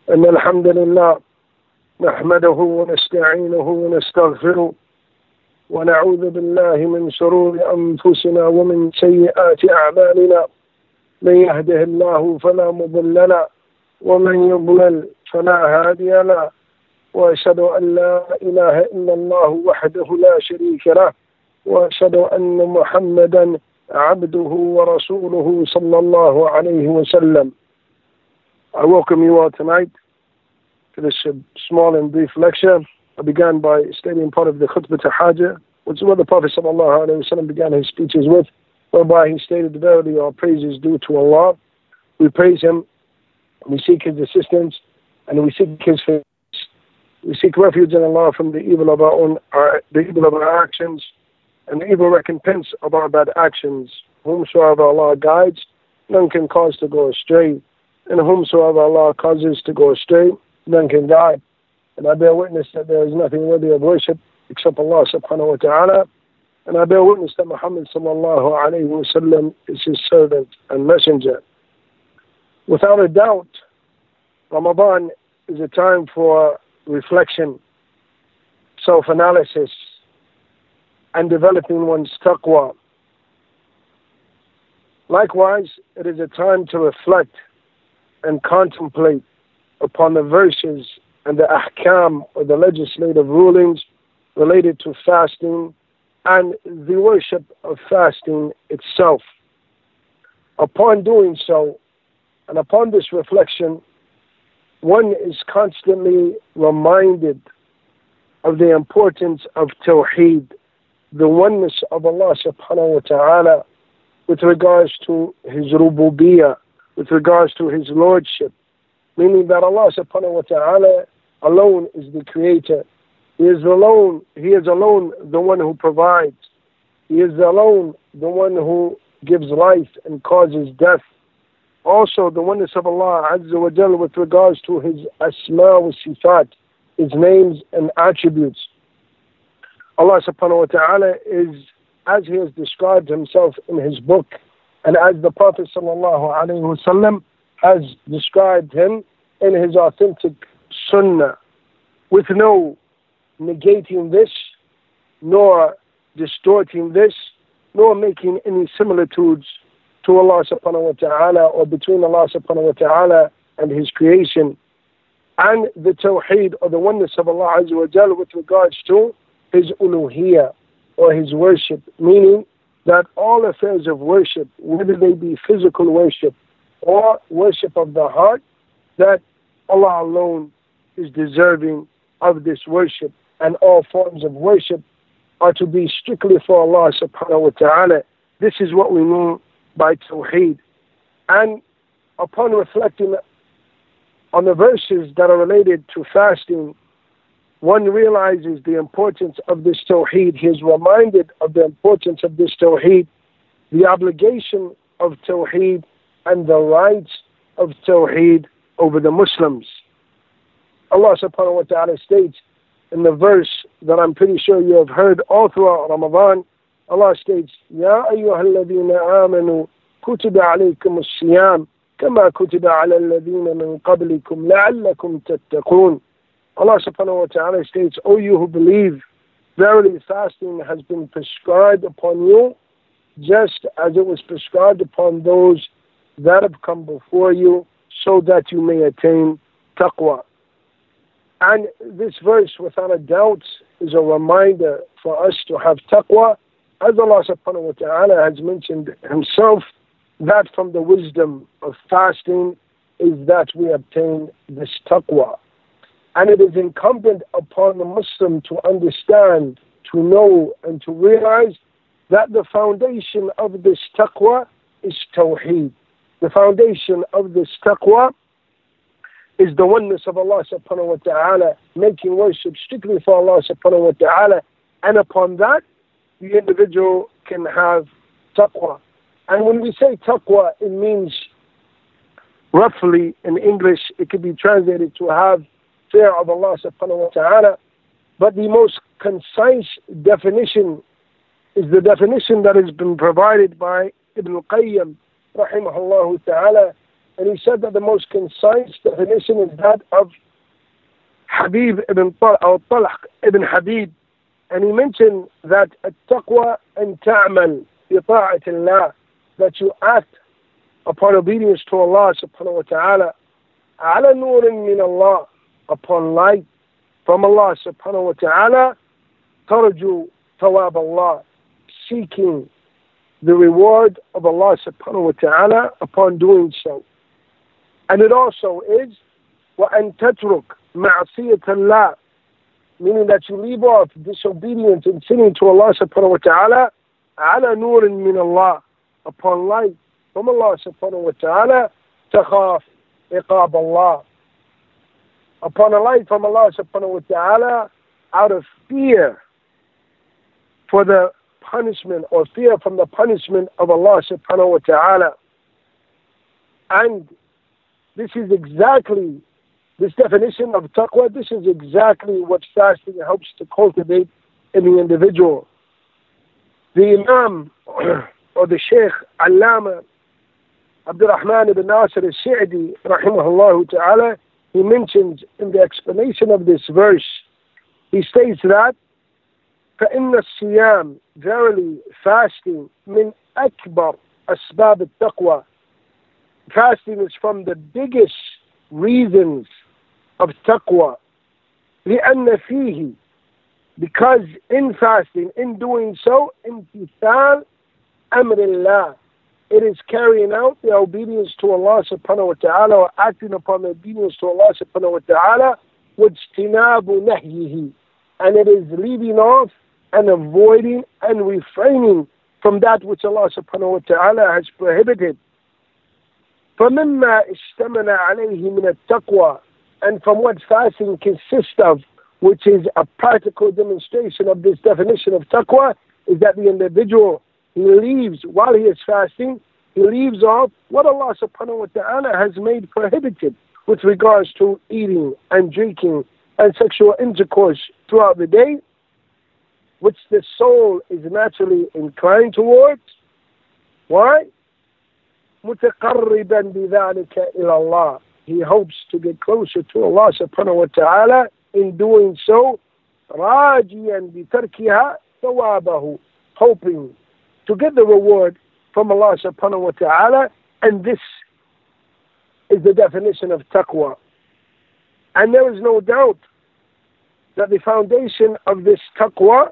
إن الحمد لله نحمده ونستعينه ونستغفره ونعوذ بالله من شرور أنفسنا ومن سيئات أعمالنا. من يهده الله فلا مضل له ومن يضلل فلا هادي له، وأشهد أن لا إله إلا الله وحده لا شريك له، وأشهد أن محمدا عبده ورسوله صلى الله عليه وسلم. I welcome you all tonight to this small and brief lecture. I began by stating part of the Khutbah Hajjah, which is what the Prophet ﷺ began his speeches with, whereby he stated, "Verily our praise is due to Allah. We praise Him, we seek His assistance, and we seek His face. We seek refuge in Allah from the evil of the evil of our actions, and the evil recompense of our bad actions. Whomsoever Allah guides, none can cause to go astray, and whomsoever Allah causes to go astray, none can guide. And I bear witness that there is nothing worthy of worship except Allah subhanahu wa ta'ala, and I bear witness that Muhammad sallallahu alayhi wa sallam is His servant and messenger." Without a doubt, Ramadan is a time for reflection, self-analysis, and developing one's taqwa. Likewise, it is a time to reflect and contemplate upon the verses and the ahkam, or the legislative rulings related to fasting and the worship of fasting itself. Upon doing so, and upon this reflection, one is constantly reminded of the importance of Tawheed, the oneness of Allah subhanahu wa ta'ala with regards to His rububiyyah, with regards to His lordship, meaning that Allah subhanahu wa ta'ala alone is the creator. He is alone the one who provides. He is alone the one who gives life and causes death. Also, the oneness of Allah Azza wa Jal with regards to His asma wa sifat, His names and attributes. Allah subhanahu wa ta'ala is, as He has described Himself in His book, and as the Prophet sallallahu alayhi wa sallam has described Him in His authentic sunnah, with no negating this, nor distorting this, nor making any similitudes to Allah subhanahu wa ta'ala, or between Allah subhanahu wa ta'ala and His creation. And the Tawheed, or the oneness of Allah Azza wa Jal with regards to His uluhiyyah, or His worship, meaning that all affairs of worship, whether they be physical worship or worship of the heart, that Allah alone is deserving of this worship, and all forms of worship are to be strictly for Allah subhanahu wa ta'ala. This is what we mean by Tawheed. And upon reflecting on the verses that are related to fasting, one realizes the importance of this Tawheed. He is reminded of the importance of this Tawheed, the obligation of Tawheed, and the rights of Tawheed over the Muslims. Allah subhanahu wa ta'ala states in the verse that I'm pretty sure you have heard all throughout Ramadan, Allah states, "Ya ayyuhalladhina amanu kutiba alaykum as-siyam kama kutiba ala alladhina min qablikum la'allakum tattaqun." Allah subhanahu wa ta'ala states, "O you who believe, verily fasting has been prescribed upon you, just as it was prescribed upon those that have come before you, so that you may attain taqwa." And this verse, without a doubt, is a reminder for us to have taqwa, as Allah subhanahu wa ta'ala has mentioned Himself, that from the wisdom of fasting is that we obtain this taqwa. And it is incumbent upon the Muslim to understand, to know, and to realize that the foundation of this taqwa is Tawheed. The foundation of this taqwa is the oneness of Allah subhanahu wa ta'ala, making worship strictly for Allah subhanahu wa ta'ala, and upon that, the individual can have taqwa. And when we say taqwa, it means, roughly in English, it could be translated to have fear of Allah subhanahu wa ta'ala, but the most concise definition is the definition that has been provided by Ibn al-Qayyim rahimahullah ta'ala and he said that the most concise definition is that of Habib ibn Talq ibn Habib, and he mentioned that التقوى أن تعمل بطاعة الله, that you act upon obedience to Allah subhanahu wa ta'ala, على نور من الله, upon light from Allah subhanahu wa ta'ala, ترجو ثواب Allah, seeking the reward of Allah subhanahu wa ta'ala upon doing so. And it also is وأن تترك معصية الله, meaning that you leave off disobedience and sinning to Allah subhanahu wa ta'ala, على نور من الله, upon light from Allah subhanahu wa ta'ala, تخاف عقاب Allah, upon a light from Allah subhanahu wa ta'ala, out of fear for the punishment, or fear from the punishment of Allah subhanahu wa ta'ala. And this is exactly, this definition of taqwa, this is exactly what fasting helps to cultivate in the individual. The Imam, or the Shaykh Allama Abdurrahman ibn Nasir al-Sa'di, rahimahullah ta'ala, he mentions in the explanation of this verse, he states that فَإِنَّ الصِّيَامِ, verily fasting, مِنْ أَكْبَرْ أَسْبَابِ التَّقْوَى, fasting is from the biggest reasons of taqwa. لِأَنَّ فِيهِ, because in fasting, in doing so, امتثال أمر الله, it is carrying out the obedience to Allah subhanahu wa ta'ala, or acting upon the obedience to Allah subhanahu wa ta'ala, وَاجْتِنَابُ نَهْيِهِ, and it is leaving off and avoiding and refraining from that which Allah subhanahu wa ta'ala has prohibited. فَمِمَّا اشْتَمَلَ عَلَيْهِ مِنَ التَّقْوَى, and from what fasting consists of, which is a practical demonstration of this definition of taqwa, is that the individual, he leaves, while he is fasting, he leaves off what Allah subhanahu wa ta'ala has made prohibited with regards to eating and drinking and sexual intercourse throughout the day, which the soul is naturally inclined towards. Why? مُتَقَرِّبًا بِذَلِكَ إِلَى اللَّهِ, he hopes to get closer to Allah subhanahu wa ta'ala in doing so, راجيا بتركها ثوابه, hoping to get the reward from Allah subhanahu wa ta'ala. And this is the definition of taqwa. And there is no doubt that the foundation of this taqwa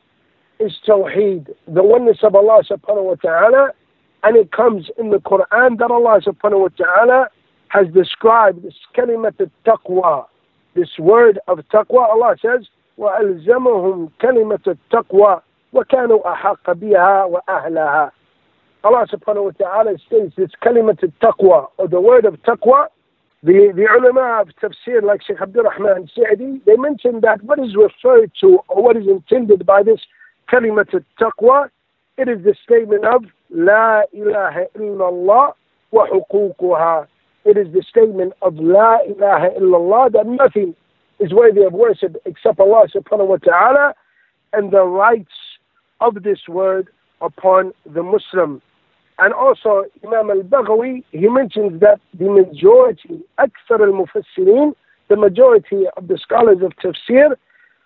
is tawheed, the oneness of Allah subhanahu wa ta'ala. And it comes in the Quran that Allah subhanahu wa ta'ala has described this kalimat al-taqwa, this word of taqwa. Allah says, وَأَلْزَمَهُمْ كَلِمَةَ التَّقْوَى وَكَانُوا أَحَقَّ بِهَا وَأَهْلَهَا. Allah subhanahu wa ta'ala states this kalimat al-taqwa, or the word of taqwa. The ulama of tafsir, like Shaykh Abdurrahman Sa'di, they mentioned that what is referred to, or what is intended by this kalimat al-taqwa, it is the statement of La ilaha illallah wa huququha. It is the statement of La ilaha illallah, that nothing is worthy of worship except Allah subhanahu wa ta'ala, and the rights of this word upon the Muslim. And also Imam al-Baghawi, he mentions that the majority, أكثر المفسرين, the majority of the scholars of tafsir,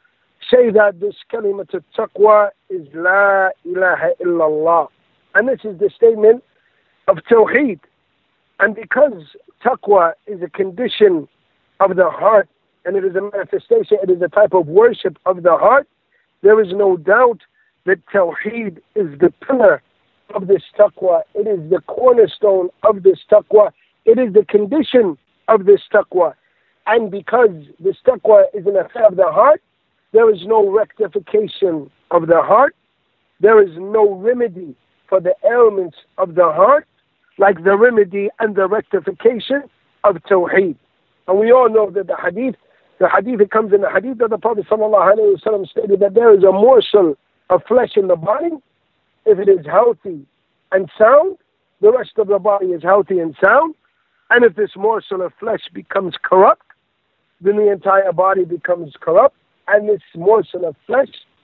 say that this kalimat al-taqwa is La ilaha illallah. And this is the statement of tawheed. And because taqwa is a condition of the heart, and it is a manifestation, it is a type of worship of the heart, there is no doubt that tawheed is the pillar of this taqwa. It is the cornerstone of this taqwa. It is the condition of this taqwa. And because this taqwa is an affair of the heart, there is no rectification of the heart. There is no remedy for the ailments of the heart, like the remedy and the rectification of tawheed. And we all know that the hadith, it comes in the hadith that the Prophet ﷺ stated that there is a morsel of flesh in the body. If it is healthy and sound, the rest of the body is healthy and sound. And if this morsel of flesh becomes corrupt, then the entire body becomes corrupt. And this morsel of flesh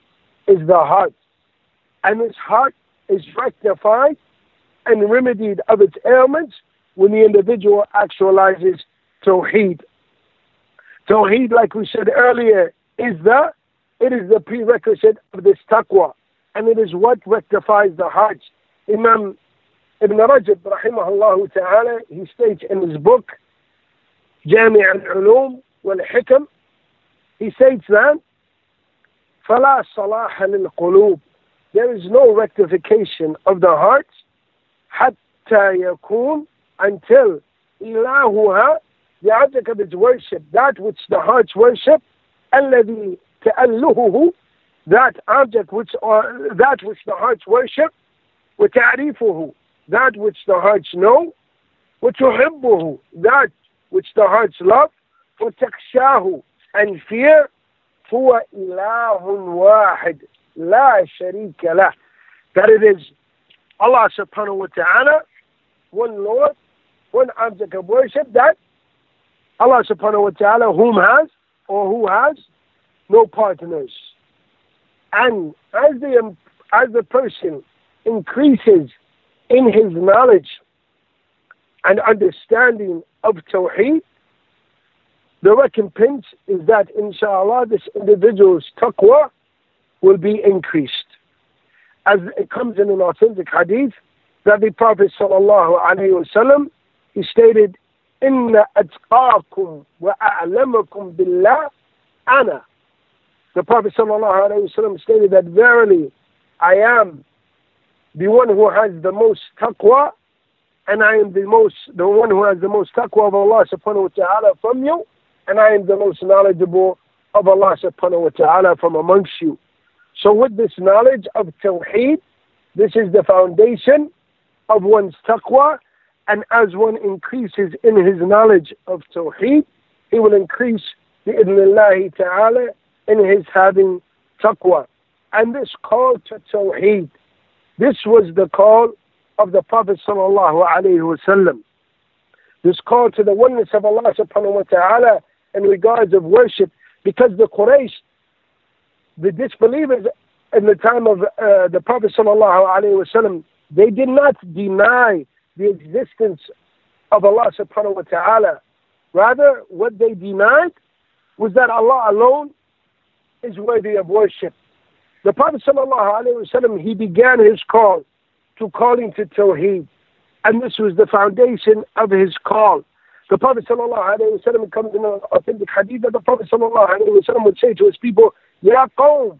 is the heart. And this heart is rectified and remedied of its ailments when the individual actualizes Tawheed. Tawheed, like we said earlier, it is the prerequisite of this taqwa, and it is what rectifies the hearts. Imam Ibn Rajab, rahimahullah ta'ala, he states in his book, Jami' al-Ulum wal-Hikam, he states that, فَلَا صَلَاحَ لِلْقُلُوبِ, there is no rectification of the hearts, حَتَّى يَكُونَ, until إِلَهُهَا, the object of its worship, that which the hearts worship, الَّذِي تَأَلُّهُهُ, that object that which the hearts worship, وَتَعْرِيفُهُ, that which the hearts know, وَتُحِبُّهُ, that which the hearts love, وَتَخْشَاهُ, and fear, هُوَ إِلَهٌ وَاحِدٌ لَا شَرِيكَ لَهُ, that it is Allah subhanahu wa ta'ala, one Lord, one object of worship, that Allah subhanahu wa ta'ala who has no partners. And as the person increases in his knowledge and understanding of Tawheed, the recompense is that, inshallah, this individual's taqwa will be increased. As it comes in an authentic hadith, that the Prophet sallallahu alayhi wa sallam, he stated, إِنَّ أَتْقَاكُمْ وَأَعْلَمَكُمْ بِاللَّهِ أَنَا. The Prophet sallallahu alayhi wa sallam stated that, verily, I am the one who has the most taqwa, and I am the one who has the most taqwa of Allah subhanahu wa ta'ala from you, and I am the most knowledgeable of Allah subhanahu wa ta'ala from amongst you. So with this knowledge of Tawheed, this is the foundation of one's taqwa, and as one increases in his knowledge of Tawheed, he will increase bi'idhnillahi ta'ala in his having taqwa. And this call to Tawheed, this was the call of the Prophet sallallahu alayhi wa sallam. This call to the oneness of Allah subhanahu wa ta'ala in regards of worship, because the Quraysh, the disbelievers in the time of the Prophet sallallahu alayhi wa sallam, they did not deny the existence of Allah subhanahu wa ta'ala. Rather, what they denied was that Allah alone is worthy of worship. The Prophet sallallahu alayhi wa sallam, he began his call to calling to Tawheed, and this was the foundation of his call. The Prophet sallallahu alayhi wa sallam, comes in an authentic hadith that the Prophet sallallahu alayhi wa sallam would say to his people, Ya qawmi,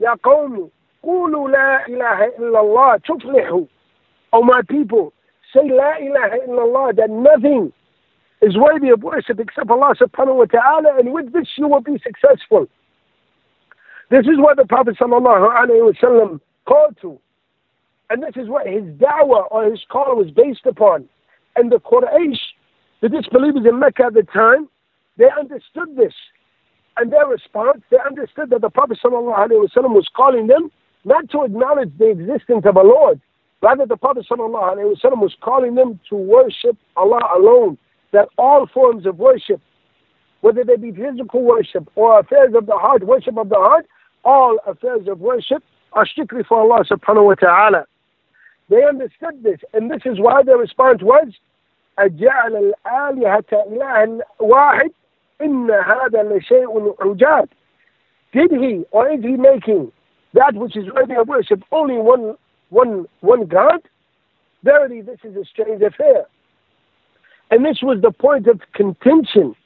qulu la ilaha illallah tuflihu. O my people, say la ilaha illallah, that nothing is worthy of worship except Allah subhanahu wa ta'ala, and with this you will be successful. This is what the Prophet sallallahu alayhi wa sallam called to, and this is what his da'wah or his call was based upon. And the Quraysh, the disbelievers in Mecca at the time, they understood this. And their response, they understood that the Prophet ﷺ was calling them not to acknowledge the existence of a Lord. Rather, the Prophet ﷺ was calling them to worship Allah alone. That all forms of worship, whether they be physical worship or affairs of the heart, worship of the heart, all affairs of worship are strictly for Allah subhanahu wa ta'ala. They understood this, and this is why their response was, أَجَعَلَ الْآلِهَةَ إِلَهًا وَاحِدٍ إِنَّ هَذَا لَشَيْءٌ عُجَابٌ. Did he, or is he making that which is worthy of worship only one God? Verily, this is a strange affair. And this was the point of contention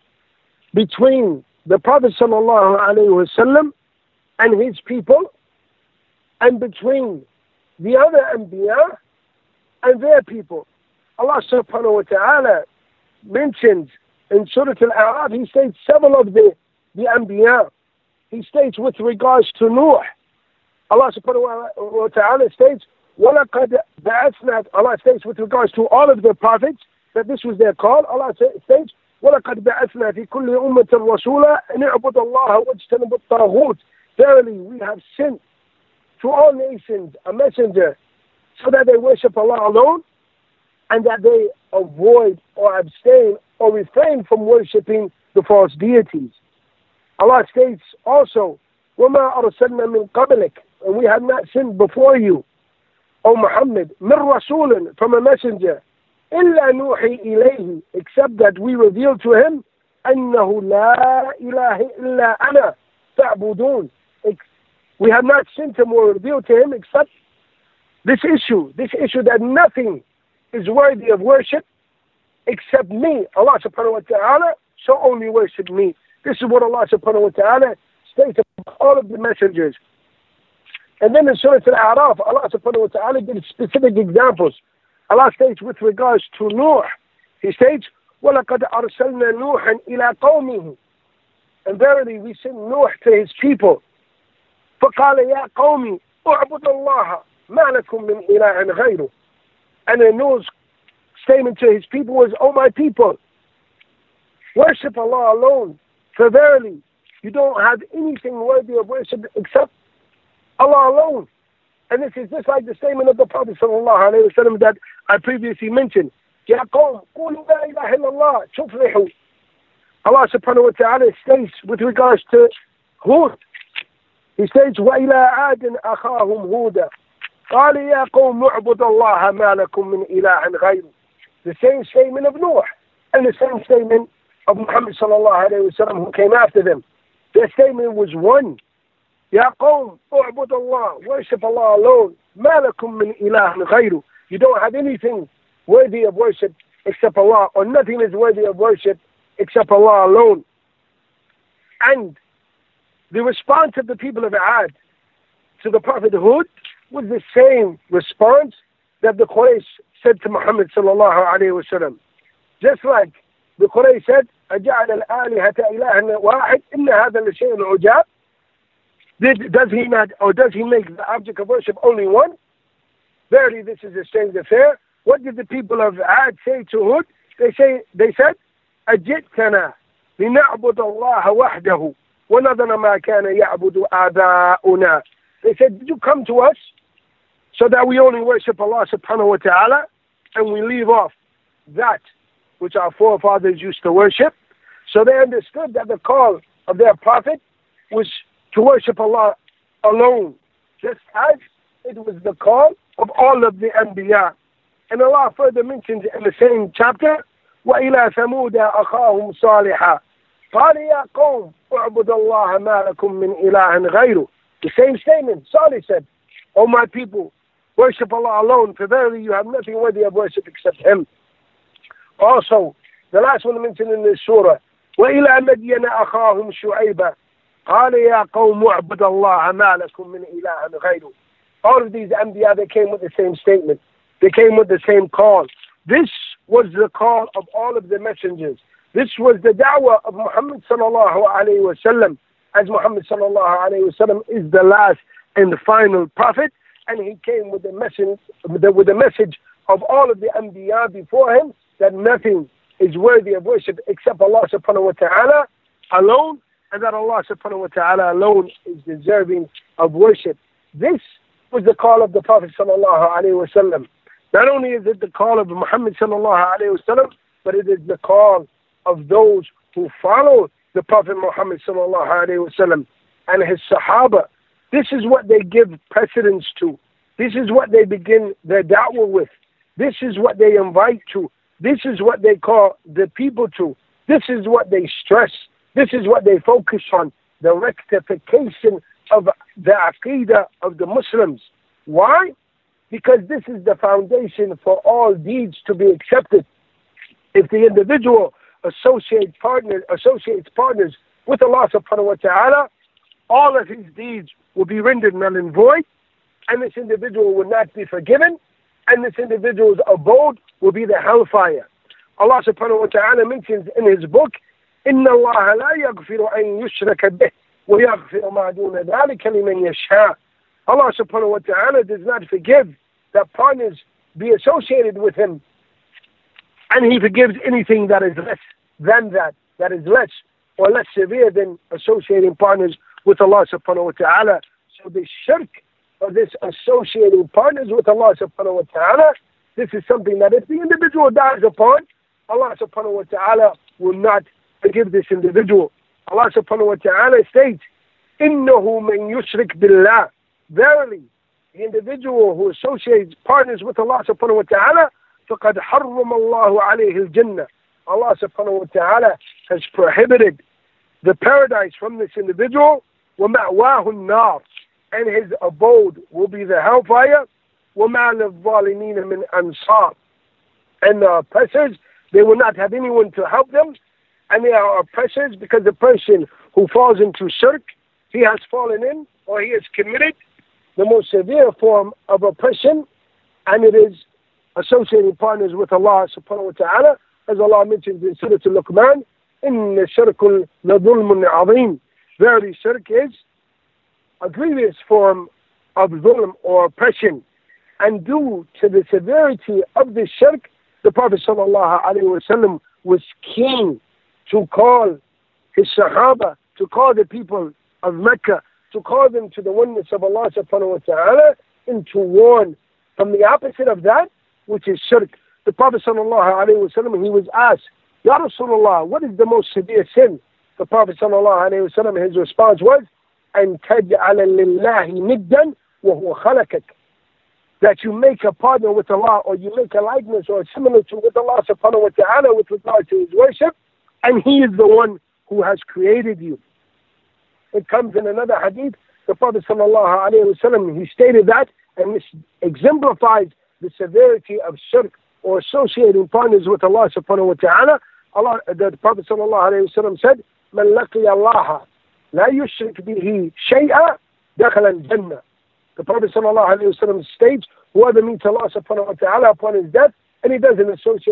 between the Prophet sallallahu alaihi wasallam and his people, and between the other Anbiya and their people. Allah subhanahu wa ta'ala mentions in Surah Al-A'raf, he states several of the Anbiya. He states with regards to Nuh, Allah subhanahu wa ta'ala states, وَلَقَدْ بَعَثْنَا, Allah states with regards to all of the prophets, that this was their call. Allah states, وَلَقَدْ بَعَثْنَا فِي كُلِّ أُمَّةٍ رَسُولًا أَنِ اعْبُدُوا اللَّهَ وَاجْتَنِبُوا الطَّاغُوتَ. Verily, we have sent to all nations a messenger, so that they worship Allah alone, and that they avoid or abstain or refrain from worshipping the false deities. Allah states also, وَمَا أَرْسَلْنَا مِنْ قَبْلِكَ, and we have not sent before you, O Muhammad, مِنْ رَسُولٍ, from a messenger, إلا نوحي إليه, except that we reveal to him أنه لا إله إلا أنا فاعبدون. We have not sent him or revealed to him except this issue that nothing is worthy of worship except me, Allah subhanahu wa ta'ala, so only worship me. This is what Allah subhanahu wa ta'ala states about all of the messengers. And then in Surah Al-A'raf, Allah subhanahu wa ta'ala gives specific examples. Allah states with regards to Nuh, He states, وَلَقَدْ أَرْسَلْنَا نُوحًا إِلَىٰ قَوْمِهِ. And verily we sent Nuh to his people. فَقَالَ يَا قَوْمِ اُعْبُدُ اللَّهَ مَا لَكُم مِّنْ إِلَٰهٍ غَيْرُهُ. And then Nuh's statement to his people was, O my people, worship Allah alone, for verily you don't have anything worthy of worship except Allah alone. And this is just like the statement of the Prophet ﷺ that I previously mentioned. يَا قَوْمْ قُولُوا لَا إِلَهَ إِلَّا اللَّهِ تُفْلِحُوا. Allah subhanahu wa ta'ala states with regards to Hud, He states, وَإِلَىٰ عَادٍ أَخَاهُمْ هُودًا قَالَ يَا قَوْمُ اعْبُدُوا اللَّهَ مَا لَكُم مِّنْ إِلَٰهٍ غَيْرُهُ. The same statement of Nuh and the same statement of Muhammad sallallahu alayhi wa sallam who came after them. Their statement was one. يَا قَوْمُ اعْبُدُوا اللَّهَ, worship Allah alone. مَا لَكُم مِّنْ إِلَٰهٍ غَيْرُهُ. You don't have anything worthy of worship except Allah, or nothing is worthy of worship except Allah alone. And the response of the people of Ad to the Prophet Hud was the same response that the Quraysh said to Muhammad sallallahu alayhi wa sallam. Just like the Quraysh said, أَجَعَلَ الْآلِهَةَ إِلَهًا وَاحِدًا إِنَّ هَذَا لَشَيْءٌ عُجَابٌ. Does he not, or does he make the object of worship only one? Verily, this is a strange affair. What did the people of Ad say to Hud? They said, أَجِئْتَنَا لِنَعْبُدَ اللَّهَ وَحْدَهُ وَنَذَرَ مَا كَانَ يَعْبُدُ آبَاؤُنَا. They said, did you come to us so that we only worship Allah subhanahu wa ta'ala and we leave off that which our forefathers used to worship? So they understood that the call of their prophet was to worship Allah alone, just as it was the call of all of the Anbiya. And Allah further mentions in the same chapter, وَإِلَى ثَمُودَ أَخَاهُمْ صَالِحًا قَالَ يَا قَوْمِ اعْبُدُوا اللَّهَ مَا لَكُم مِّنْ إِلَٰهٍ غَيْرُهُ. The same statement. Salih said, O my people, worship Allah alone, for verily you have nothing worthy of worship except Him. Also, the last one mentioned in this surah, وَإِلَى مَدْيَنَ أَخَاهُمْ شُعَيْبًا قَالَ يَا قَوْمِ اعْبُدُوا اللَّهَ مَا لَكُم مِّنْ إِلَٰهٍ غَيْرُهُ. All of these Anbiya, they came with the same statement. They came with the same call. This was the call of all of the messengers. This was the da'wah of Muhammad sallallahu alayhi wa sallam, as Muhammad sallallahu alayhi wa sallam is the last and the final prophet, and he came with the message of all of the Anbiya before him, that nothing is worthy of worship except Allah subhanahu wa ta'ala alone, and that Allah subhanahu wa ta'ala alone is deserving of worship. This was the call of the Prophet sallallahu alayhi wa sallam. Not only is it the call of Muhammad sallallahu alayhi wa sallam, but it is the call of those who follow the Prophet Muhammad sallallahu alayhi wa sallam and his Sahaba. This is what they give precedence to. This is what they begin their da'wah with. This is what they invite to. This is what they call the people to. This is what they stress. This is what they focus on, the rectification of the aqidah of the Muslims. Why? Because this is the foundation for all deeds to be accepted. If the individual associates partners with Allah subhanahu wa ta'ala, all of his deeds will be rendered null and void, and this individual will not be forgiven, and this individual's abode will be the hellfire. Allah subhanahu wa ta'ala mentions in his book, إِنَّ اللَّهَ لَا يَغْفِرُ أَن يُشْرَكَ بِهِ وَيَغْفِرُ مَا دُونَ ذَلِكَ لِمَن يَشَاءُ. Allah subhanahu wa ta'ala does not forgive that partners be associated with him, and he forgives anything that is less than that is less or less severe than associating partners with Allah subhanahu wa ta'ala. So the shirk, or this associating partners with Allah subhanahu wa ta'ala, this is something that if the individual dies upon, Allah subhanahu wa ta'ala will not forgive this individual. Allah subhanahu wa ta'ala states, إِنَّهُ مَن يُشْرِكْ بِاللَّهِ. Verily, the individual who associates partners with Allah subhanahu wa ta'ala, فَقَدْ حَرَّمَ اللَّهُ عَلَيْهِ الْجَنَّةِ. Allah subhanahu wa ta'ala has prohibited the paradise from this individual. وَمَأْوَاهُ النَّارِ, and his abode will be the hellfire. وَمَا لِلظَّالِمِينَ مِنْ أَنصَارٍ, and the oppressors, they will not have anyone to help them. And they are oppressors because the person who falls into shirk, he has fallen in, or he has committed the most severe form of oppression, and it is associating partners with Allah subhanahu wa ta'ala, as Allah mentions in Surah Al-Luqman, إِنَّ الشِّرْكُ لَظُلْمٌ عَظِيمٌ. Verily, shirk is a grievous form of zulm or oppression. And due to the severity of this shirk, the Prophet sallallahu alaihi wasallam was keen to call his Sahaba, to call the people of Mecca, to call them to the oneness of Allah subhanahu wa ta'ala, and to warn from the opposite of that, which is shirk. The Prophet sallallahu alaihi wasallam, he was asked, Ya Rasulullah, what is the most severe sin? The Prophet sallallahu alaihi wasallam, his response was, أن تجعل لله ندا وهو خلقك, that you make a partner with Allah, or you make a likeness or similar to with Allah subhanahu wa ta'ala with regard to his worship, and he is the one who has created you. It comes in another hadith, the Prophet sallallahu alaihi wasallam, he stated that, and this exemplifies the severity of shirk, or associating partners with Allah subhanahu wa ta'ala. The Prophet sallallahu alaihi wasallam said, من لقي الله لا يشرك به شيئا دخل الجنة. The Prophet sallallahu alaihi wasallam states, whoever meets Allah subhanahu wa ta'ala upon his death, and he doesn't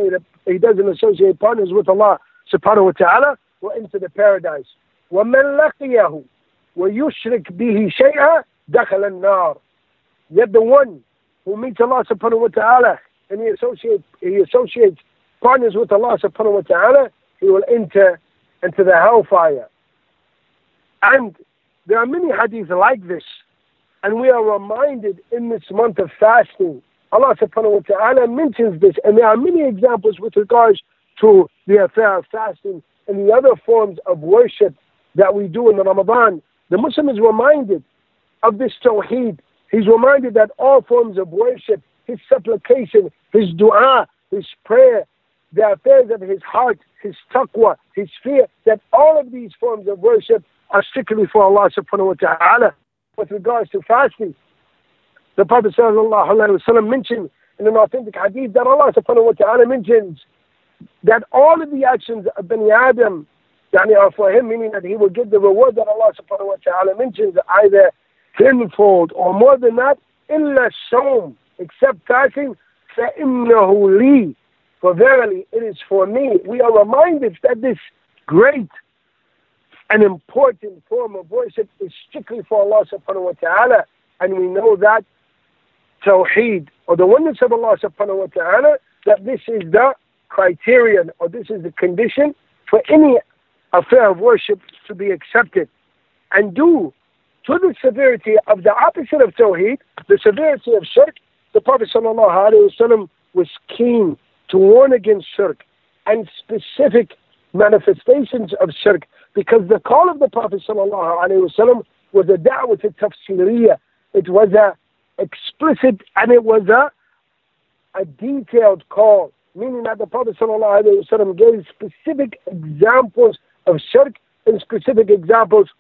associate partners with Allah subhanahu wa ta'ala, will enter the paradise. وَمَنْ لَقِيَهُ وَيُشْرِكْ بِهِ شَيْئًا دَخَلَ النَّارِ. Yet the one who meets Allah subhanahu wa ta'ala, and he associates partners with Allah subhanahu wa ta'ala, he will enter into the hellfire. And there are many hadiths like this, and we are reminded in this month of fasting, Allah subhanahu wa ta'ala mentions this, and there are many examples with regards to the affair of fasting and the other forms of worship that we do in Ramadan. The Muslim is reminded of this tawheed. He's reminded that all forms of worship, his supplication, his dua, his prayer, the affairs of his heart, his taqwa, his fear, that all of these forms of worship are strictly for Allah subhanahu wa ta'ala. With regards to fasting, the Prophet sallallahu alaihi wasallam mentioned in an authentic hadith that Allah subhanahu wa ta'ala mentions that all of the actions of Bani Adam are for him, meaning that he will get the reward that Allah subhanahu wa ta'ala mentions, either tenfold or more than that, إِلَّا الصَّوْمِ, except fasting, فَإِنَّهُ لِي, for verily it is for me. We are reminded that this great and important form of worship is strictly for Allah subhanahu wa ta'ala, and we know that tawheed, or the oneness of Allah subhanahu wa ta'ala, that this is the criterion, or this is the condition for any affair of worship to be accepted. And due to the severity of the opposite of tawheed, the severity of shirk, the Prophet sallallahu alaihi wasallam was keen to warn against shirk and specific manifestations of shirk, because the call of the Prophet sallallahu alaihi wasallam was a da'wah tafsiriyah. It was a explicit and it was a detailed call, meaning that the Prophet sallallahu alaihi wasallam gave specific examples of shirk and specific examples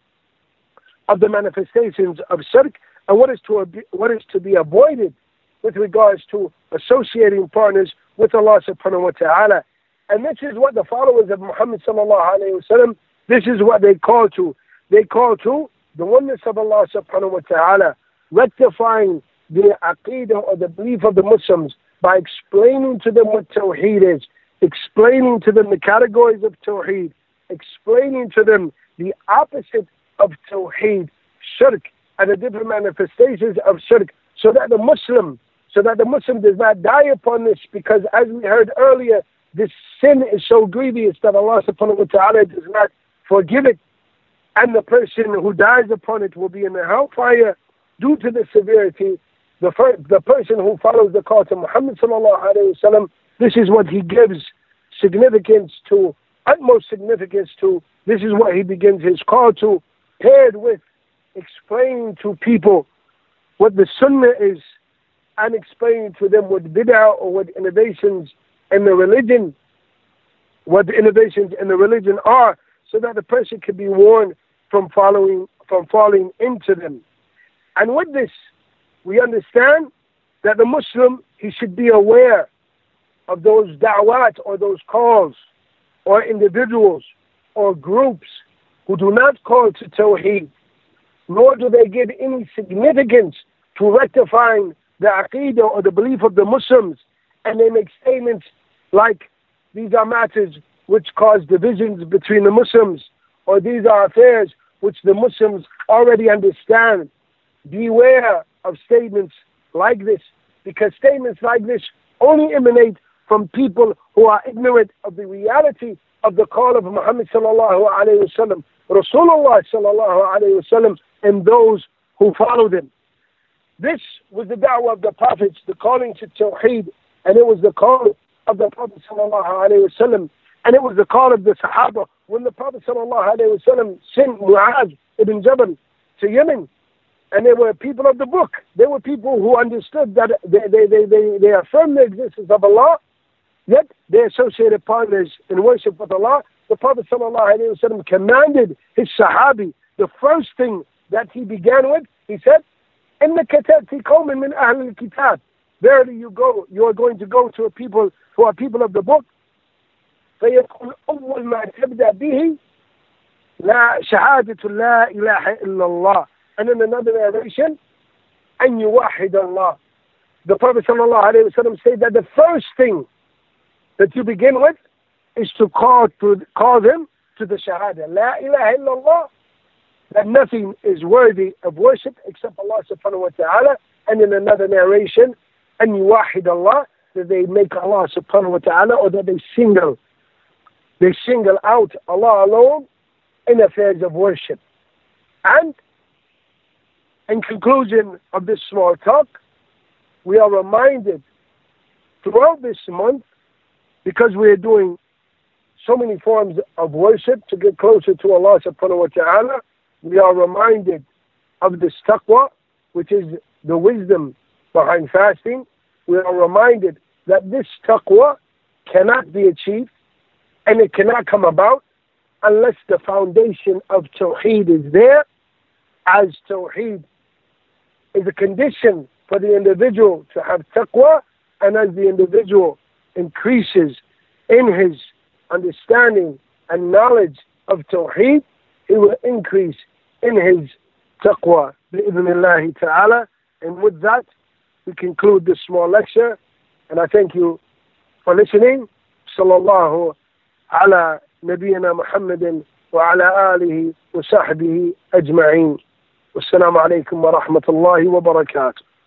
of the manifestations of shirk, and what is to be avoided with regards to associating partners with Allah subhanahu wa ta'ala. And this is what the followers of Muhammad sallallahu alayhi wa sallam, this is what they call to. They call to the oneness of Allah subhanahu wa ta'ala, rectifying the aqidah or the belief of the Muslims by explaining to them what tawheed is, explaining to them the categories of tawheed, explaining to them the opposite of tawheed, shirk, and the different manifestations of shirk, so that the Muslim does not die upon this, because as we heard earlier, this sin is so grievous that Allah subhanahu wa ta'ala does not forgive it, and the person who dies upon it will be in the hellfire due to the severity. The person who follows the call to Muhammad sallallahu alayhi wa sallam, this is what he gives significance to, utmost significance to. This is what he begins his call to, paired with explaining to people what the sunnah is, and explaining to them what bid'ah or what innovations in the religion, what the innovations in the religion are, so that the person can be warned from falling into them. And with this, we understand that the Muslim, he should be aware of those da'wat or those calls or individuals or groups who do not call to Tawheed, nor do they give any significance to rectifying the aqidah or the belief of the Muslims, and they make statements like, these are matters which cause divisions between the Muslims, or these are affairs which the Muslims already understand. Beware of statements like this, because statements like this only emanate from people who are ignorant of the reality of the call of Muhammad sallallahu alayhi wa sallam, Rasulullah sallallahu alayhi wa sallam, and those who follow them. This was the da'wah of the prophets, the calling to Tawheed, and it was the call of the Prophet sallallahu alayhi wa sallam, and it was the call of the Sahaba when the Prophet sallallahu alayhi wa sallam sent Mu'adh ibn Jabal to Yemen. And they were people of the book. They were people who understood that they affirmed the existence of Allah, yet they associated partners in worship with Allah. The Prophet ﷺ commanded his Sahabi, the first thing that he began with, he said, إِنَّكَ تَأْتِي قَوْمٍ مِّنْ أَهْلِ الْكِتَابِ. Verily you are going to go to a people who are people of the book. فَيَقُولْ أَوَّلْ مَا تَبْدَأ بِهِ لَا شَهَادَةُ لَا إِلَهَ إِلَّا اللَّهِ. And in another narration, أَنْ يُوَحِدَ اللَّهِ. The Prophet ﷺ said that the first thing that you begin with is to call them to the Shahada. La ilaha illallah. That nothing is worthy of worship except Allah subhanahu wa ta'ala. And in another narration, أَنْ يُوَحِدَ Allah, that they make Allah subhanahu wa ta'ala, or that they single out Allah alone in affairs of worship. And in conclusion of this small talk, we are reminded throughout this month, because we are doing so many forms of worship to get closer to Allah subhanahu wa ta'ala, we are reminded of this taqwa, which is the wisdom behind fasting. We are reminded that this taqwa cannot be achieved and it cannot come about unless the foundation of Tawheed is there, as Tawheed is a condition for the individual to have taqwa, and as the individual increases in his understanding and knowledge of Tawheed, he will increase in his taqwa, bi'idhnillahi ta'ala. And with that, we conclude this small lecture, and I thank you for listening. Sallallahu ala nabiyyina Muhammadin wa ala alihi wa sahbihi ajma'in. Wassalamu alaikum wa rahmatullahi wa barakatuh.